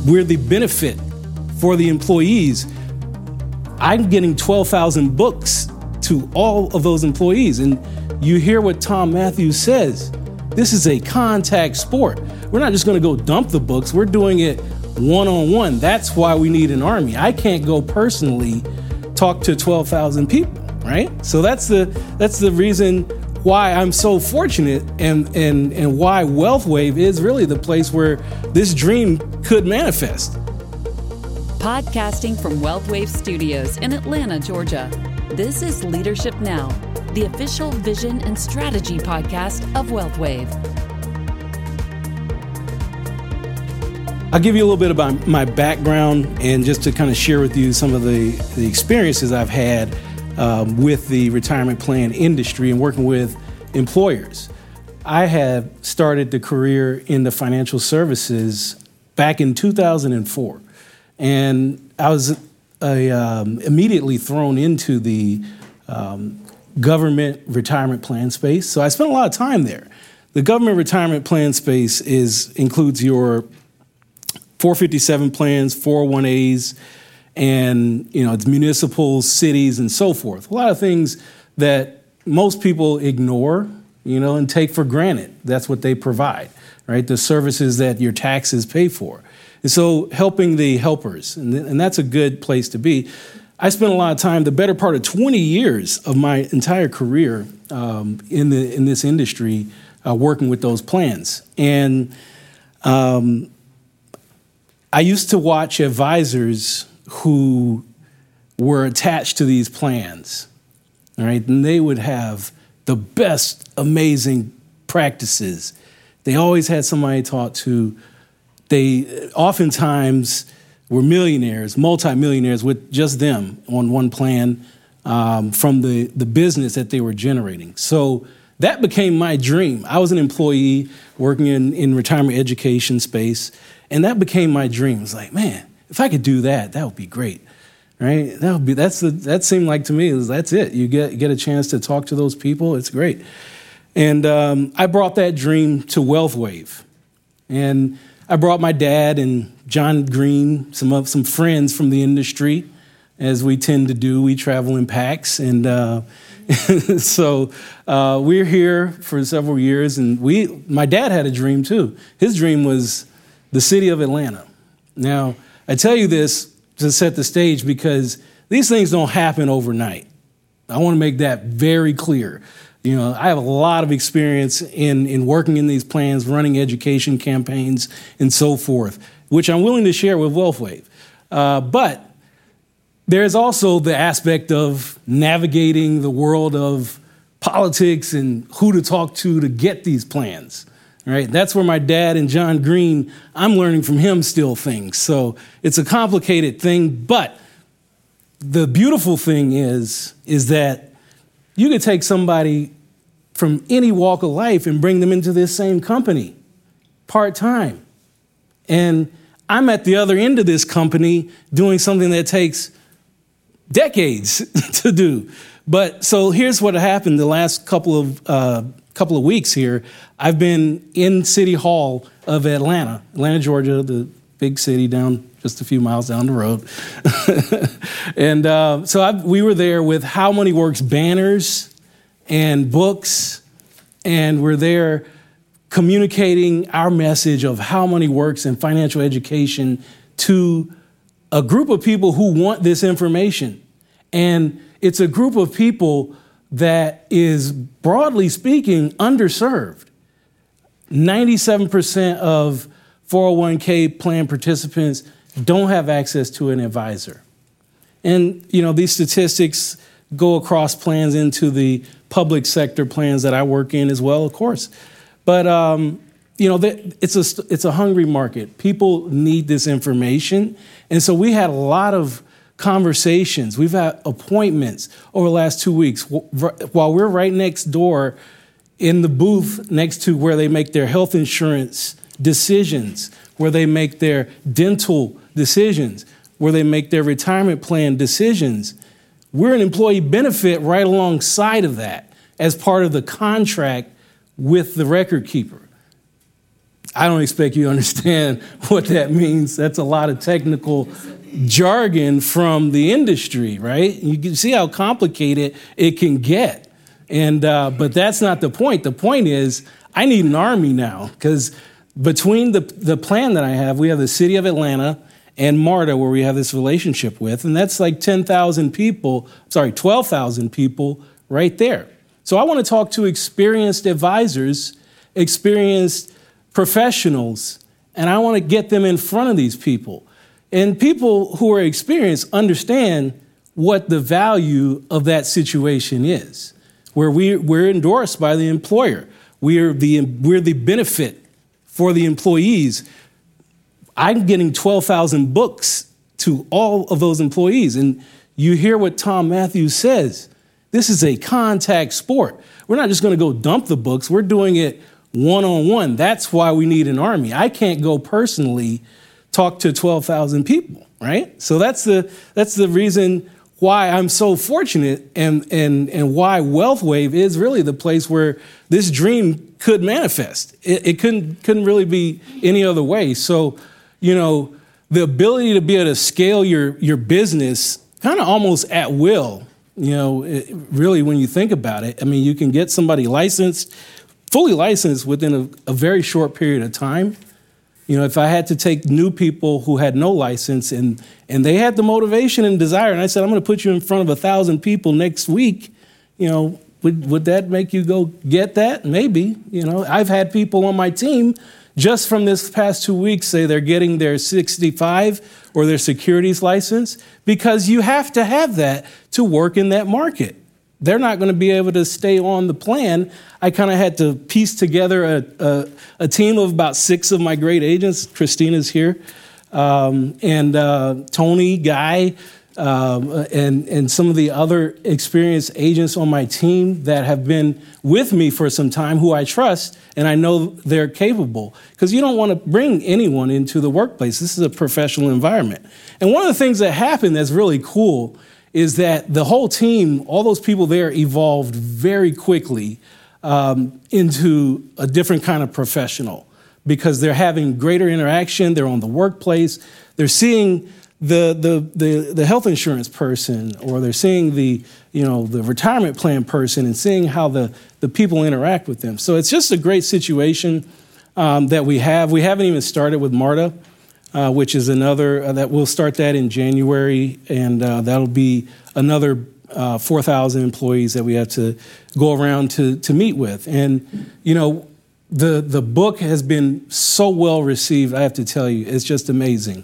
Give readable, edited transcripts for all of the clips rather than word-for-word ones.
we're the benefit for the employees. I'm getting 12,000 books to all of those employees. And you hear what Tom Matthews says. This is a contact sport. We're not just going to go dump the books. We're doing it one-on-one. That's why we need an army. I can't go personally talk to 12,000 people, right? So that's the reason why I'm so fortunate and why WealthWave is really the place where this dream could manifest. Podcasting from WealthWave Studios in Atlanta, Georgia. This is Leadership Now, the official vision and strategy podcast of WealthWave. I'll give you a little bit about my background and just to kind of share with you some of the experiences I've had with the retirement plan industry and working with employers. I have started the career in the financial services back in 2004, and I was immediately thrown into the government retirement plan space. So I spent a lot of time there. The government retirement plan space includes your 457 plans, 401As, and it's municipal, cities, and so forth. A lot of things that most people ignore, and take for granted. That's what they provide, right? The services that your taxes pay for. And so helping the helpers, and that's a good place to be. I spent a lot of time, the better part of 20 years of my entire career in this industry, working with those plans. And I used to watch advisors who were attached to these plans, all right? And they would have the best, amazing practices. They always had somebody to talk to. They oftentimes were millionaires, multimillionaires with just them on one plan from the business that they were generating. So that became my dream. I was an employee working in retirement education space, and that became my dream. It was like, man, if I could do that, that would be great, right? That seemed like to me, that's it. You get a chance to talk to those people. It's great. And I brought that dream to WealthWave. And I brought my dad and John Green, some friends from the industry, as we tend to do. We travel in packs. And so we're here for several years. And my dad had a dream, too. His dream was the city of Atlanta. Now, I tell you this to set the stage because these things don't happen overnight. I want to make that very clear. I have a lot of experience in working in these plans, running education campaigns, and so forth, which I'm willing to share with WealthWave. But there's also the aspect of navigating the world of politics and who to talk to get these plans. Right? That's where my dad and John Green, I'm learning from him still things. So it's a complicated thing, but the beautiful thing is that you could take somebody from any walk of life and bring them into this same company part-time. And I'm at the other end of this company doing something that takes decades to do. But so here's what happened the last couple of weeks here. I've been in City Hall of Atlanta, Georgia, the big city down just a few miles down the road. And so we were there with How Money Works banners and books, and we're there communicating our message of how money works and financial education to a group of people who want this information. And it's a group of people that is, broadly speaking, underserved. 97% of 401k plan participants don't have access to an advisor. And, these statistics go across plans into the public sector plans that I work in as well, of course. But, it's a hungry market. People need this information. And so we had a lot of conversations. We've had appointments over the last 2 weeks while we're right next door in the booth next to where they make their health insurance decisions, where they make their dental decisions, where they make their retirement plan decisions. We're an employee benefit right alongside of that as part of the contract with the record keeper. I don't expect you to understand what that means. That's a lot of technical jargon from the industry, right? You can see how complicated it can get. And but that's not the point. The point is I need an army now, because between the plan that I have, we have the city of Atlanta and MARTA, where we have this relationship with, and that's like 12,000 people right there. So I want to talk to experienced advisors, experienced professionals, and I want to get them in front of these people. And people who are experienced understand what the value of that situation is, where we're endorsed by the employer. We're the benefit for the employees. I'm getting 12,000 books to all of those employees. And you hear what Tom Matthews says. This is a contact sport. We're not just going to go dump the books. We're doing it one-on-one. That's why we need an army. I can't go personally talk to 12,000 people, right? So that's the reason why I'm so fortunate, and why WealthWave is really the place where this dream could manifest. It couldn't really be any other way. So, the ability to be able to scale your business kind of almost at will, really when you think about it. I mean, you can get somebody fully licensed within a very short period of time. If I had to take new people who had no license and they had the motivation and desire, and I said, I'm going to put you in front of 1,000 people next week, would that make you go get that? Maybe. I've had people on my team just from this past 2 weeks say they're getting their 65 or their securities license, because you have to have that to work in that market. They're not going to be able to stay on the plan. I kind of had to piece together a team of about 6 of my great agents. Christina's here, and Tony, Guy, and some of the other experienced agents on my team that have been with me for some time, who I trust, and I know they're capable. Because you don't want to bring anyone into the workplace. This is a professional environment. And one of the things that happened that's really cool is that the whole team, all those people there, evolved very quickly into a different kind of professional, because they're having greater interaction. They're on the workplace. They're seeing the health insurance person, or they're seeing the retirement plan person, and seeing how the people interact with them. So it's just a great situation that we have. We haven't even started with MARTA, which is another that we'll start that in January, and that'll be another 4,000 employees that we have to go around to meet with. And the book has been so well received. I have to tell you, it's just amazing.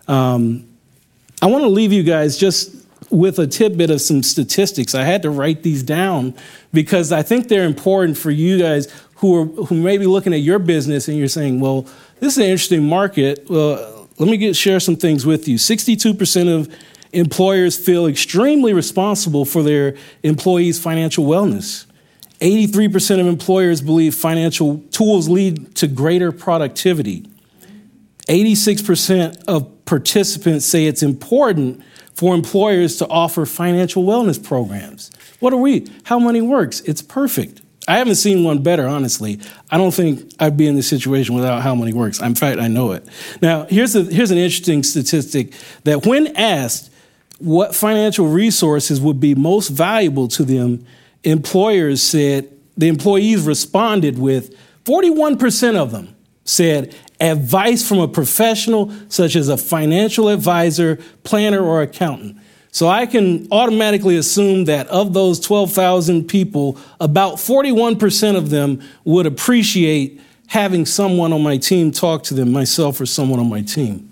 I want to leave you guys just with a tidbit of some statistics. I had to write these down because I think they're important for you guys who may be looking at your business and you're saying, well, this is an interesting market. Well, let me share some things with you. 62% of employers feel extremely responsible for their employees' financial wellness. 83% of employers believe financial tools lead to greater productivity. 86% of participants say it's important for employers to offer financial wellness programs. What are we? How Money Works. It's perfect. I haven't seen one better, honestly. I don't think I'd be in this situation without How Money Works. In fact, I know it. Now, here's an interesting statistic that when asked what financial resources would be most valuable to them, employers said, the employees responded with 41% of them said advice from a professional such as a financial advisor, planner, or accountant. So I can automatically assume that of those 12,000 people, about 41% of them would appreciate having someone on my team talk to them, myself or someone on my team.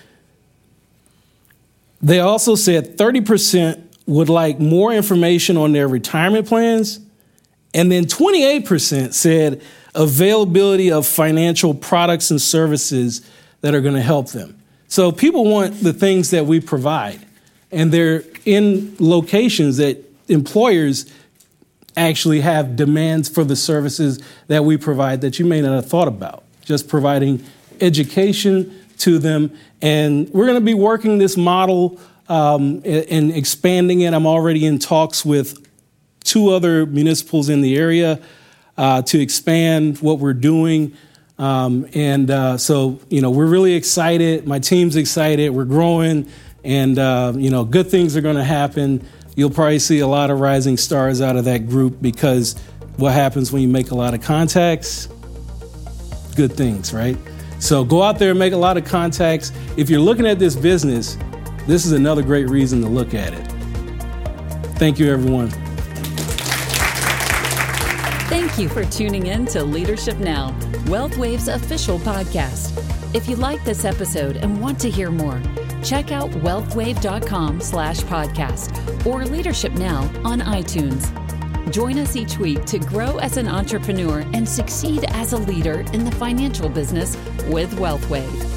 They also said 30% would like more information on their retirement plans, and then 28% said availability of financial products and services that are going to help them. So people want the things that we provide, and they're in locations that employers actually have demands for the services that we provide that you may not have thought about, just providing education to them. And we're going to be working this model and expanding it. I'm already in talks with 2 other municipals in the area to expand what we're doing. So, we're really excited. My team's excited. We're growing, and, good things are going to happen. You'll probably see a lot of rising stars out of that group, because what happens when you make a lot of contacts? Good things, right? So go out there and make a lot of contacts. If you're looking at this business, this is another great reason to look at it. Thank you, everyone. Thank you for tuning in to Leadership Now, WealthWave's official podcast. If you like this episode and want to hear more, check out wealthwave.com/podcast or Leadership Now on iTunes. Join us each week to grow as an entrepreneur and succeed as a leader in the financial business with WealthWave.